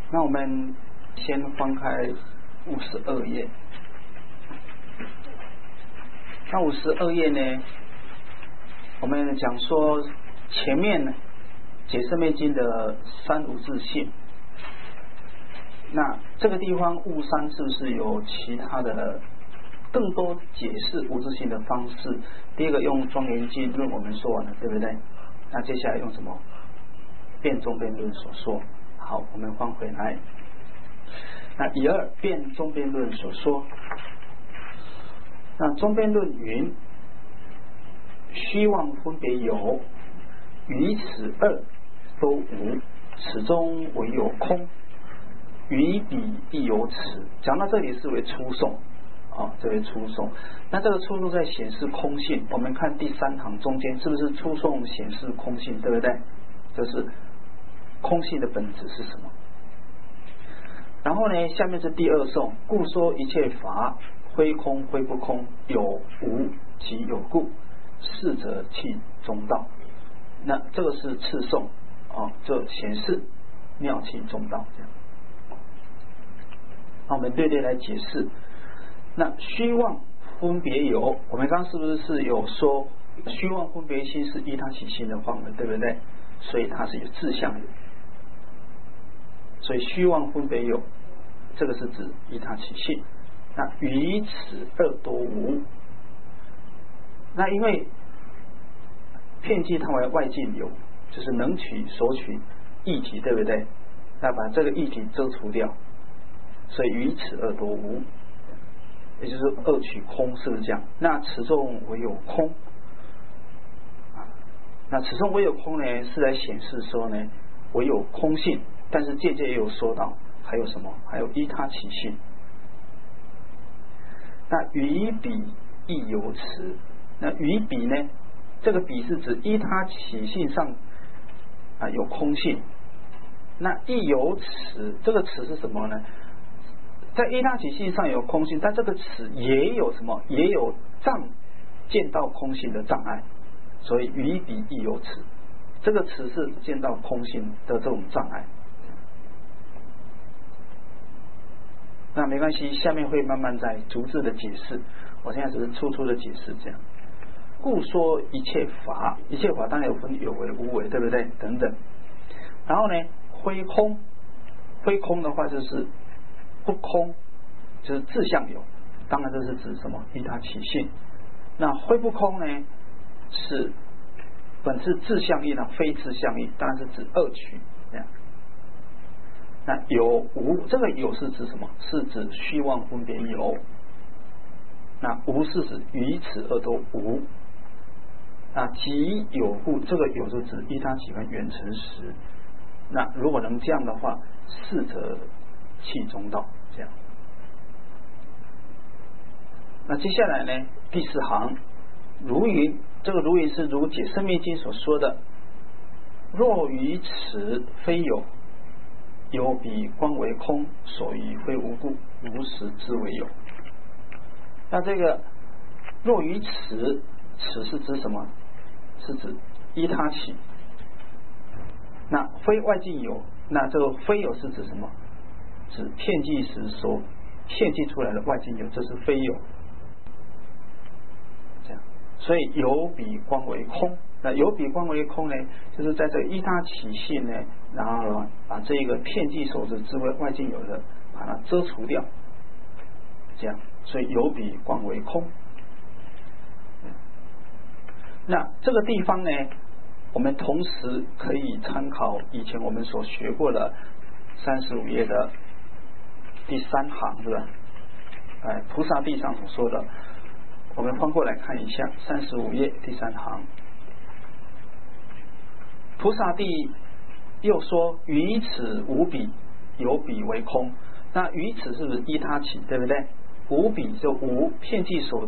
那我们先翻开52页。那52页呢，我们讲说前面呢解释密经的三无自性。那这个地方悟三是不是有其他的更多解释无自性的方式？第一个用庄严经论我们说完了，对不对？那接下来用什么？辩中辩论所说。好，我们翻回来。那以二辩中辩论所说，那中辩论云：虚妄分别有，于此二都无，此中唯有空。于彼亦有此。讲到这里是为初诵啊，这为初诵。那这个初诵在显示空性。我们看第3行中间是不是初诵显示空性，对不对？这是空性的本质是什么？然后呢，下面是第2颂，故说一切法非空非不空，有无即有故，是则气中道。那这个是次颂啊，这显示妙气中道这样。那我们略略来解释。那虚妄分别有，我们刚刚是不是有说虚妄分别心是依他起心的方的，对不对？所以它是有自相有。所以虚妄分别有，这个是指依他起性。那于此二多无。那因为遍计它为外境有，就是能取所取异体，对不对？那把这个异体遮除掉，所以于此二多无，也就是二取空，是不是这样？那此中唯有空那此中唯有空呢，是来显示说呢，唯有空性，但是间接也有说到还有什么？还有依他起性。那于彼亦有此。那于彼呢，这个彼是指依他起性上有空性。那亦有此，这个此是什么呢？在依他起性上有空性，但这个此也有什么？也有见到空性的障碍。所以于彼亦有此，这个此是见到空性的这种障碍。那没关系，下面会慢慢再逐字的解释，我现在只是粗粗的解释这样。故说一切法，一切法当然有分有为无为，对不对？等等。然后呢，非空，非空的话就是不空，就是自相有，当然这是指什么？依他起性。那非不空呢，是本是自相异呢，非自相异，当然是指二取这样。那有无，这个有是指什么？是指虚妄分别有。那无是指于此二都无。那即有故，这个有是指依他起跟缘成实。那如果能这样的话，是则气中道这样。那接下来呢，第4行如云，这个如云是如解深密经所说的，若于此非有，有彼观为空，所以非无故，无实之为有。那这个若于此，此是指什么？是指依他起。那非外境有，那这个非有是指什么？指遍计时所遍计出来的外境有，这是非有。这样，所以有彼观为空。那有彼观为空呢，就是在这个依他起性呢，然后呢，把这一个遍计所指之外境有的，把它遮除掉。这样，所以有彼观为空。那这个地方呢，我们同时可以参考以前我们所学过的35页的第3行，是吧？菩萨地上所说的，我们翻过来看一下35页第3行。菩萨地又说：于此无彼，有彼为空。那于此是不是依他起，对不对？无彼就无遍计所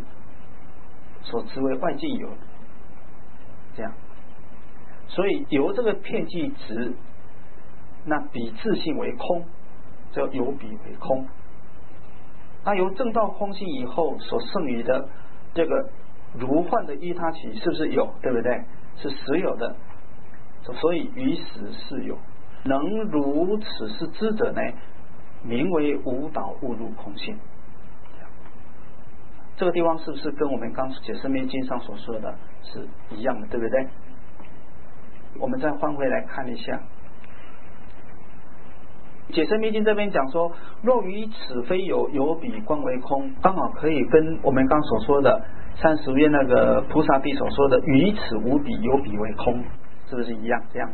执为外境有，这样。所以由这个遍计执，那彼自性为空，就由彼为空。那由证到空性以后所剩余的这个如幻的依他起，是不是有？对不对？是实有的。所以于实是有。 能如此是知者呢，名为无导误入空性。这个地方是不是跟我们刚解释密经上所说的是一样的，对不对？我们再换回来看一下解释密经这边讲说，若于此非有，有彼观为空，刚好可以跟我们刚所说的30愿那个菩萨地所说的于此无彼，有彼为空，是不是一样这样子？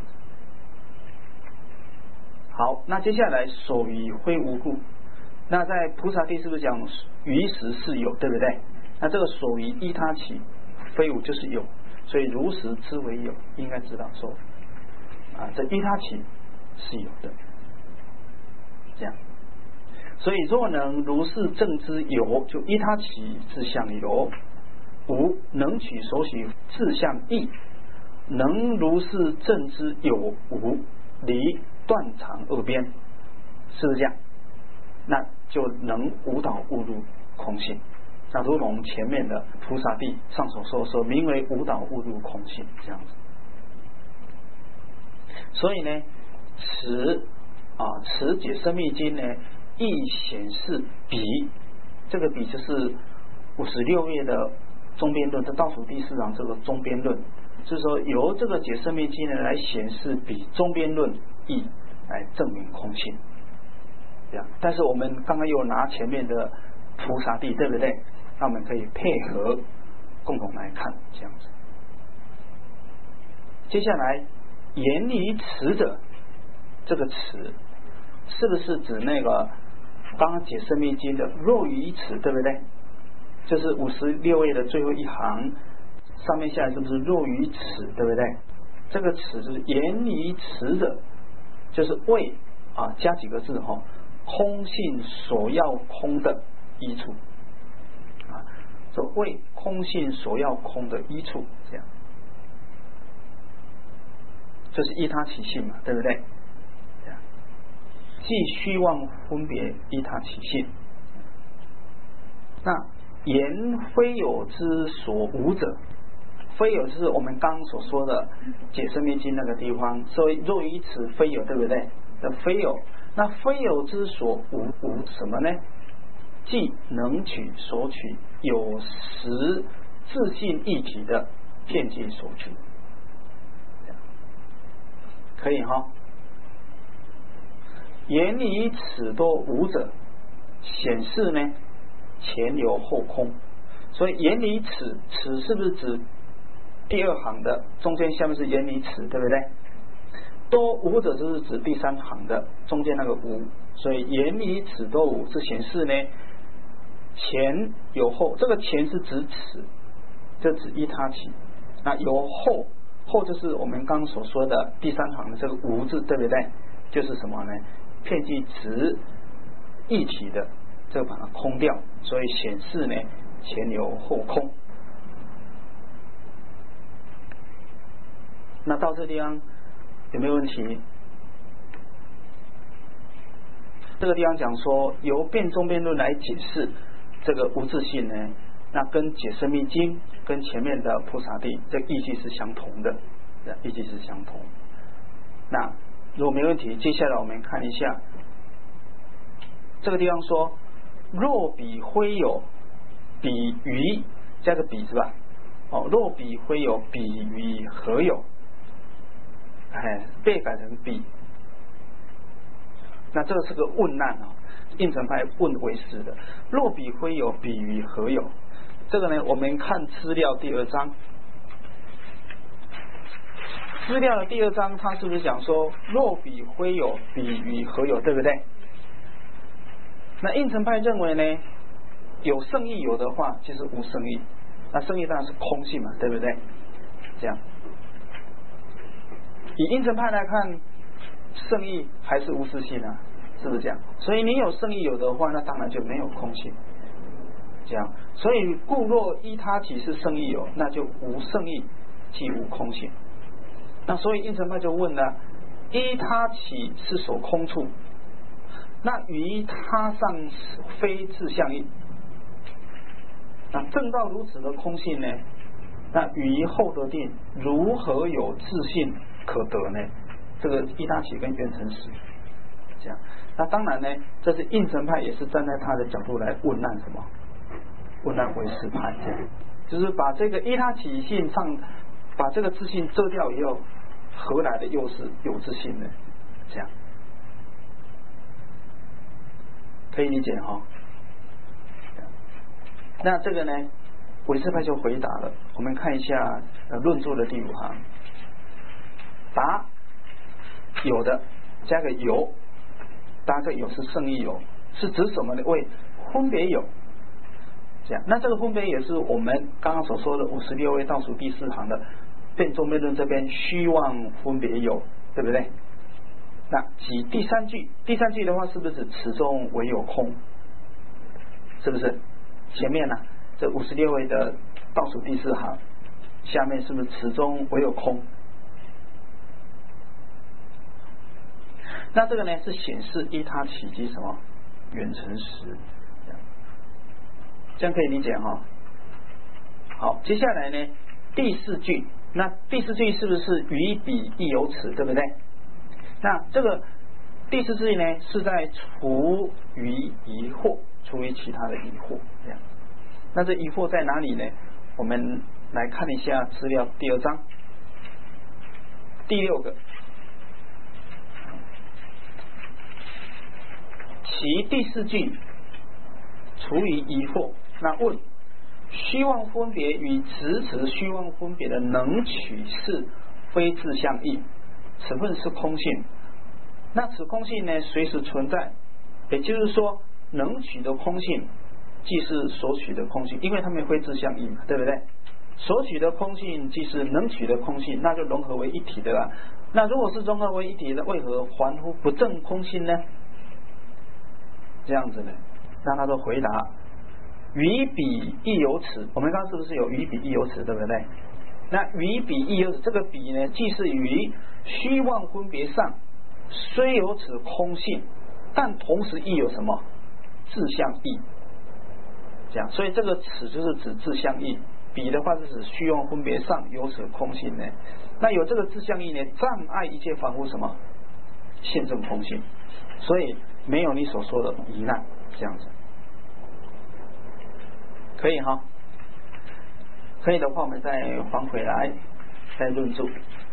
好，那接下来所于非无故，那在菩萨地是不是讲于实是有，对不对？那这个所于依他起非无就是有，所以如实之为有，应该知道说这依他起是有的，这样。所以若能如是正之有，就依他起自相有，无能取所许自相异，能如是正之有无，离断常二边，是不是这样？那就能无导误入空性。那如同前面的菩萨地上所说名为无导误入空性这样子。所以呢，此解释密经呢，亦显示彼，这个彼就是56页的中边论，这倒数第4行这个中边论，就是说由这个解释密经呢来显示彼中边论义来证明空性。这样，但是我们刚刚又拿前面的菩萨地，对不对？那我们可以配合共同来看这样子。接下来言于此者，这个此是不是指那个刚刚解释密经的若于此，对不对？就是56页的最后一行上面下来是不是若于此，对不对？这个此就是言于此者，就是为加几个字空性所要空的依处所谓空性所要空的依处，这样就是依他起性嘛，对不对？这样即虚妄分别依他起性。那言非有之所无者，非有就是我们刚刚所说的解释密经那个地方，所以若于此非有，对不对？的非有，那非有之所无什么呢？即能取所取有实自性一体的片界所取，可以言于此多无者，显示呢前有后空。所以言于此，此是不是指第2行的中间下面是言于此，对不对？多无者就是指第3行的中间那个无，所以言于此多无是显示呢前有后，这个前是指此，就指依他起。那有后就是我们刚刚所说的第3行的这个无字，对不对？就是什么呢？片剂直一体的，这个把它空掉，所以显示呢前有后空。那到这地方有没有问题？这个地方讲说由辩中辩论来解释这个无自性呢，那跟解释密经跟前面的菩萨地这个意义是相同的，意义是相同。那如果没问题，接下来我们看一下这个地方说，若彼非有，彼于加个彼是吧？若彼非有，彼于何有？被改成彼。那这个是个问难应成派问为是的。若彼非有，彼于何有？这个呢，我们看资料第2章。资料的第2章，它是不是讲说若彼非有，彼于何有，对不对？那应成派认为呢，有圣意有的话就是无圣意，那圣意当然是空性嘛，对不对？这样，以应成派来看，圣意还是无自性啊，是不是这样？所以你有圣意有的话，那当然就没有空性。这样，所以故若依他起是圣意有，那就无圣意即无空性。那所以应成派就问了，依他起是所空处，那于他上非自相应。那正道如此的空性呢，那于后得定如何有自性可得呢？ 这个依他起跟缘成实，这样。那当然呢，这是应成派也是站在他的角度来问难什么？问难唯识派，这样，就是把这个依他起性上，把这个自性遮掉以后，何来的又是有自性呢？这样，可以理解哈。那这个呢，唯识派就回答了。我们看一下论著的第5行，答有的加个有，答这有是圣意有，是指什么呢？为分别有。这样，那这个分别也是我们刚刚所说的56位倒数第4行的辩中辩论这边虚妄分别有，对不对？那即第三句的话，是不是指此中唯有空？是不是？前面呢，这56位的倒数第4行，下面是不是此中唯有空？那这个呢，是显示依他起及什么缘成实，这样可以理解哈。好，接下来呢，第4句，那第4句是不是于彼亦有此，对不对？那这个第4句呢，是在除于疑惑，除于其他的疑惑，这样。那这疑惑在哪里呢？我们来看一下资料第2章第6个，其第4句除于疑惑。那问虚妄分别与执持虚妄分别的能取是非自相异，此分是空性。那此空性呢，随时存在，也就是说能取的空性即是所取的空性，因为它们非自相异嘛，对不对？所取的空性即是能取的空性，那就融合为一体的啦。那如果是融合为一体的，为何还乎不正空性呢？这样子呢，让他的回答于彼亦有此。我们刚刚是不是有于彼亦有此，对不对？那于彼亦有此，这个彼呢，既是于虚妄分别上虽有此空性，但同时亦有什么自相异，这样。所以这个此就是指自相异，彼的话是指虚妄分别上有此空性呢。那有这个自相异呢，障碍一切凡夫什么现证空性，所以没有你所说的疑难，这样子。可以哈，可以的话，我们再还回来，再论述。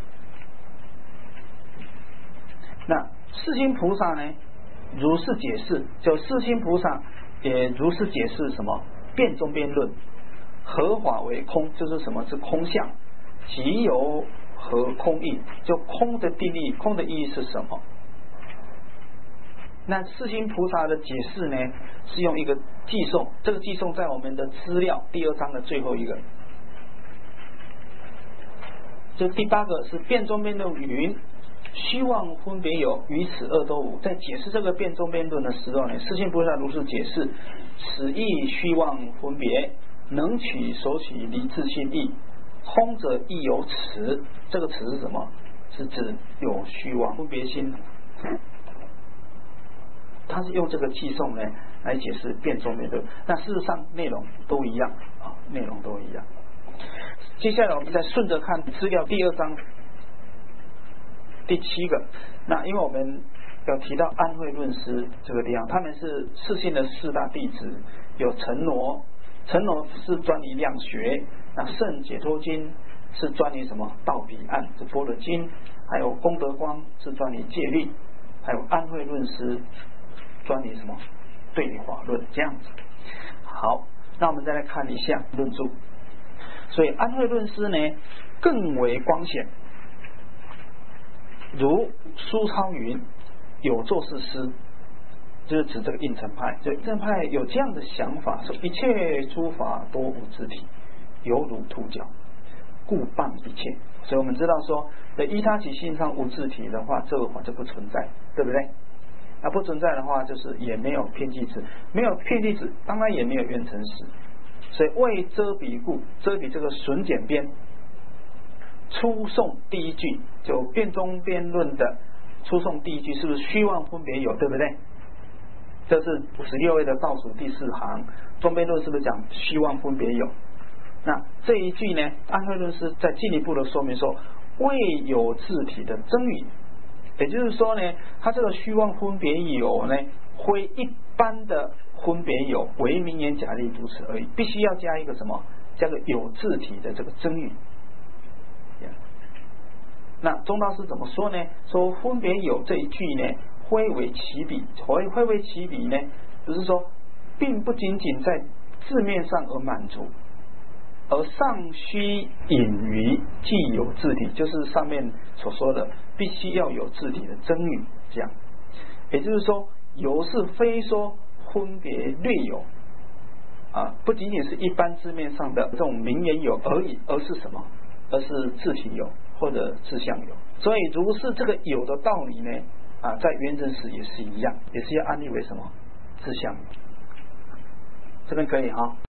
那世亲菩萨呢，如是解释，就世亲菩萨也如是解释什么辩中辩论，何法为空，就是什么是空相，即由何空义，就空的定义，空的意义是什么？那世亲菩萨的解释呢，是用一个寄送，这个寄送在我们的资料第2章的最后一个，这第8个是辩中辩论云虚妄分别有，于此恶都无。在解释这个辩中辩论的时候呢，世亲菩萨如是解释：此亦虚妄分别，能取所取离自性义，空者亦有此。这个此是什么？是指有虚妄分别心。他是用这个寄送呢来解释辩中辩论，那事实上内容都一样啊，内容都一样。接下来我们再顺着看资料第2章第7个。那因为我们有提到安慧论师这个地方，他们是世信的4大弟子，有陈罗，陈罗是专于量学，那圣解脱经是专于什么道彼岸是般若经，还有功德光是专于戒律，还有安慧论师专于什么对法论，这样子。好，那我们再来看一下论著。所以安慧论师呢更为光显，如苏超云有作是诗，就是指这个应成派。就应成派有这样的想法，说一切诸法多无自体，犹如兔角，故谤一切。所以我们知道说，在依他起性上无自体的话，这个法就不存在，对不对？那不存在的话，就是也没有偏激子，没有偏激子，当然也没有缘成实。所以为遮彼故，遮彼这个损简编初诵第1句，就辩中辩论的初诵第1句，是不是虚妄分别有，对不对？这是56位的倒数第4行，中辩论是不是讲虚妄分别有？那这一句呢，安慧论师在进一步的说明说，未有自体的真语， 也就是说呢，它这个虚妄分别有呢，非一般的分别有，为名言假例如此而已，必须要加一个什么？加个有字体的这个真语。那中道师怎么说呢？说分别有这一句呢，非为其比，非为其比呢，就是说，并不仅仅在字面上而满足，而尚需隐于既有字体，就是上面所说的，必须要有字体的真语，这样。也就是说，有是非说分别略有啊，不仅仅是一般字面上的这种名言有而已，而是什么？而是字体有或者字相有。所以如是这个有的道理呢，啊，在圆真实也是一样，也是要安立为什么？字相有。这边可以哈。